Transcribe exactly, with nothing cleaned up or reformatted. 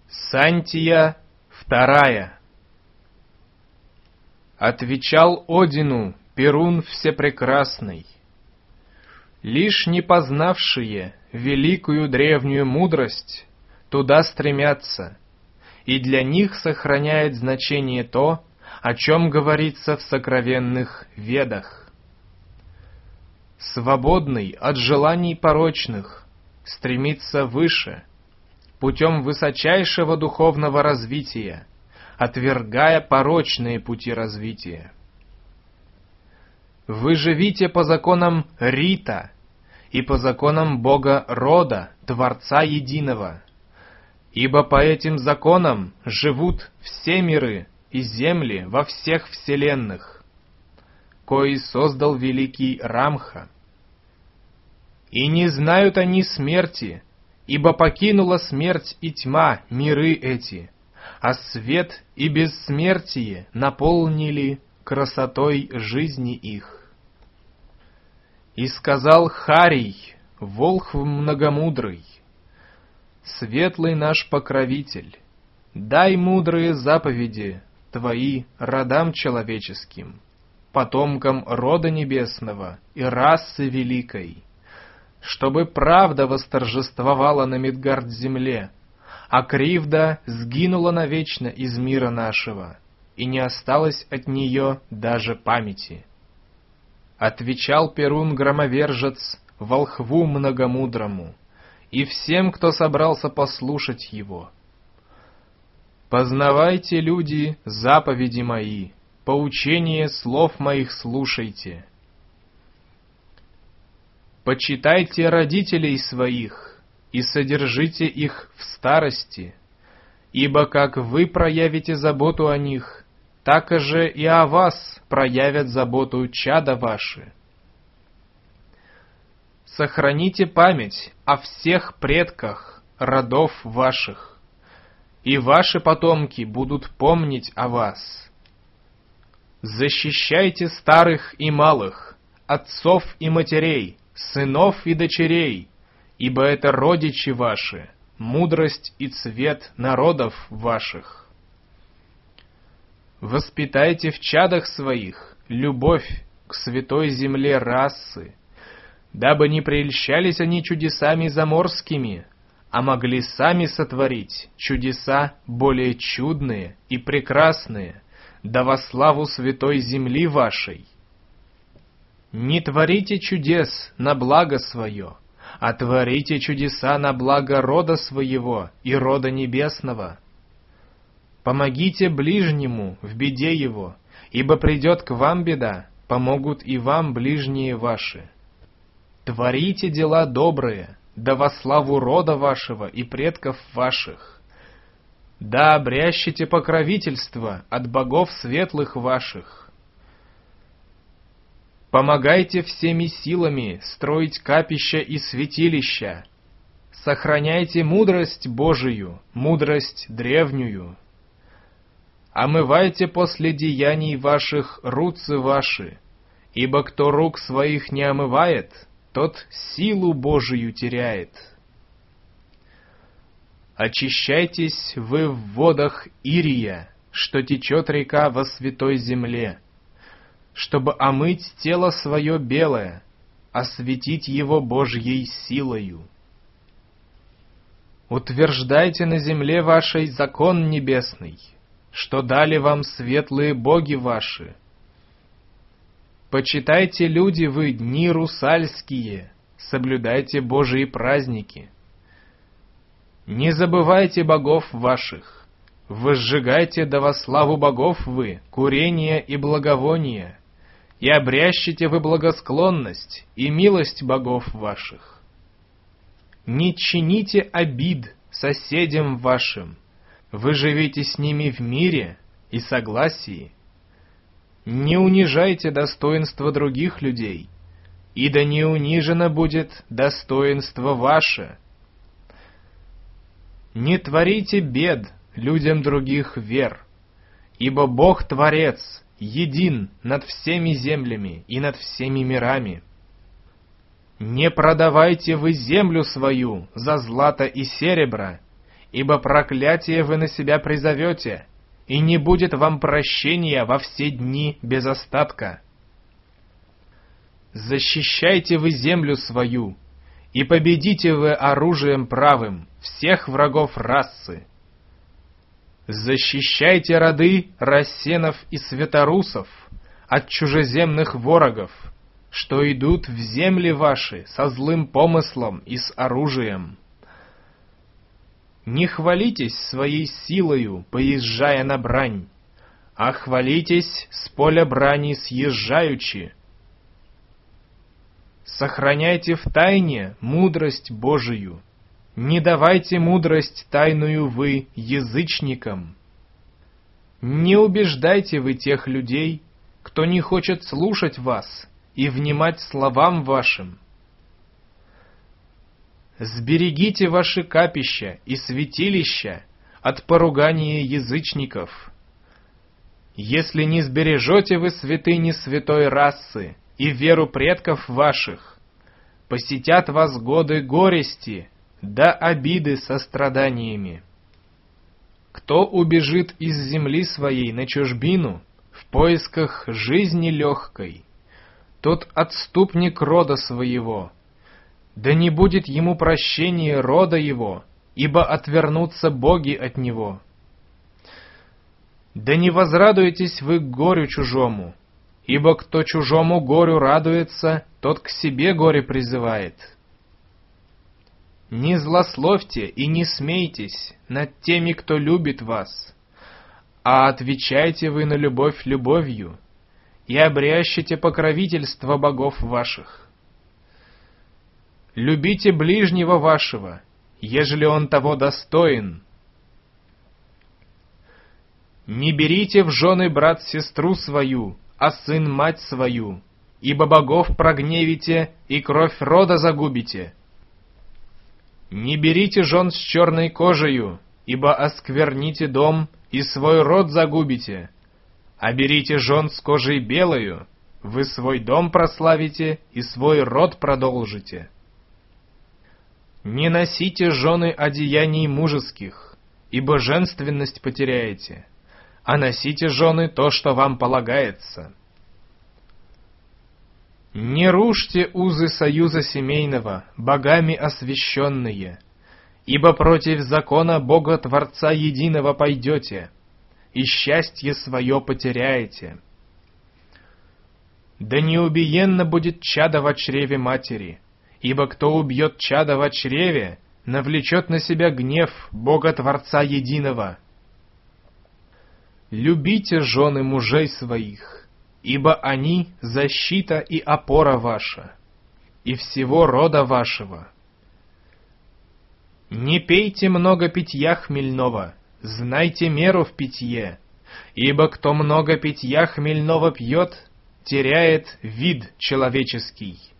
Сантия вторая. Отвечал Одину Перун Всепрекрасный: лишь не познавшие великую древнюю мудрость туда стремятся, и для них сохраняет значение то, о чем говорится в сокровенных ведах. Свободный от желаний порочных стремится выше, путем высочайшего духовного развития, отвергая порочные пути развития. Вы живите по законам Рита и по законам Бога Рода, Творца Единого, ибо по этим законам живут все миры и земли во всех вселенных, кои создал великий Рамха. И не знают они смерти, ибо покинула смерть и тьма миры эти, а свет и бессмертие наполнили красотой жизни их. И сказал Харий, волхв многомудрый: светлый наш покровитель, дай мудрые заповеди твои родам человеческим, потомкам рода небесного и расы великой, чтобы правда восторжествовала на Мидгард-земле, а кривда сгинула навечно из мира нашего, и не осталось от нее даже памяти. Отвечал Перун-громовержец волхву многомудрому и всем, кто собрался послушать его: познавайте, люди, заповеди мои, поучение слов моих слушайте. Почитайте родителей своих и содержите их в старости, ибо как вы проявите заботу о них, так же и о вас проявят заботу чада ваши. Сохраните память о всех предках родов ваших, и ваши потомки будут помнить о вас. Защищайте старых и малых, отцов и матерей, сынов и дочерей, ибо это родичи ваши, мудрость и цвет народов ваших. Воспитайте в чадах своих любовь к святой земле расы, дабы не прельщались они чудесами заморскими, а могли сами сотворить чудеса более чудные и прекрасные, да во славу святой земли вашей. Не творите чудес на благо свое, а творите чудеса на благо рода своего и рода небесного. Помогите ближнему в беде его, ибо придет к вам беда, помогут и вам ближние ваши. Творите дела добрые, да во славу рода вашего и предков ваших. Да обрящите покровительство от богов светлых ваших. Помогайте всеми силами строить капища и святилища. Сохраняйте мудрость Божию, мудрость древнюю. Омывайте после деяний ваших руцы ваши, ибо кто рук своих не омывает, тот силу Божию теряет. Очищайтесь вы в водах Ирия, что течет река во святой земле, чтобы омыть тело свое белое, осветить его Божьей силою. Утверждайте на земле вашей закон небесный, что дали вам светлые боги ваши. Почитайте, люди, вы дни русальские, соблюдайте Божьи праздники. Не забывайте богов ваших, возжигайте да во славу богов вы курение и благовоние, и обрящите вы благосклонность и милость богов ваших. Не чините обид соседям вашим, вы живите с ними в мире и согласии. Не унижайте достоинство других людей, и да не унижено будет достоинство ваше. Не творите бед людям других вер, ибо Бог-творец един над всеми землями и над всеми мирами. Не продавайте вы землю свою за злато и серебро, ибо проклятие вы на себя призовете, и не будет вам прощения во все дни без остатка. Защищайте вы землю свою, и победите вы оружием правым всех врагов расы. Защищайте роды рассенов и светорусов от чужеземных ворогов, что идут в земли ваши со злым помыслом и с оружием. Не хвалитесь своей силою, поезжая на брань, а хвалитесь с поля брани съезжаючи. Сохраняйте в тайне мудрость Божию, не давайте мудрость тайную вы язычникам. Не убеждайте вы тех людей, кто не хочет слушать вас и внимать словам вашим. Сберегите ваши капища и святилища от поругания язычников. Если не сбережете вы святыни святой расы и веру предков ваших, посетят вас годы горести, да обиды со страданиями. Кто убежит из земли своей на чужбину в поисках жизни легкой, тот отступник рода своего, да не будет ему прощения рода его, ибо отвернутся боги от него. Да не возрадуйтесь вы к горю чужому, ибо кто чужому горю радуется, тот к себе горе призывает. Не злословьте и не смейтесь над теми, кто любит вас, а отвечайте вы на любовь любовью и обрящите покровительство богов ваших. Любите ближнего вашего, ежели он того достоин. Не берите в жены брат сестру свою, а сын мать свою, ибо богов прогневите и кровь рода загубите. Не берите жен с черной кожею, ибо оскверните дом и свой род загубите, а берите жен с кожей белою, вы свой дом прославите и свой род продолжите. Не носите жены одеяний мужеских, ибо женственность потеряете, а носите жены то, что вам полагается. Не рушьте узы союза семейного, богами освященные, ибо против закона Бога Творца Единого пойдете, и счастье свое потеряете. Да не убиенно будет чадо во чреве матери, ибо кто убьет чадо во чреве, навлечет на себя гнев Бога Творца Единого. Любите жены мужей своих, ибо они — защита и опора ваша, и всего рода вашего. Не пейте много питья хмельного, знайте меру в питье, ибо кто много питья хмельного пьет, теряет вид человеческий.